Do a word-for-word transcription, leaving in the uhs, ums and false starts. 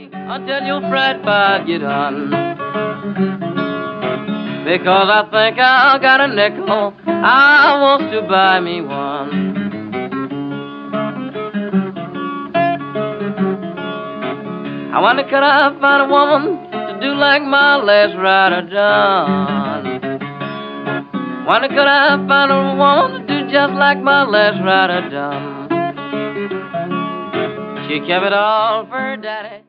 me until your fret five get done. Because I think I got a nickel, I want to buy me one. I wonder could I find a woman to do like my last rider done. Wonder could I find a woman to do just like my last rider done. She kept it all for her daddy.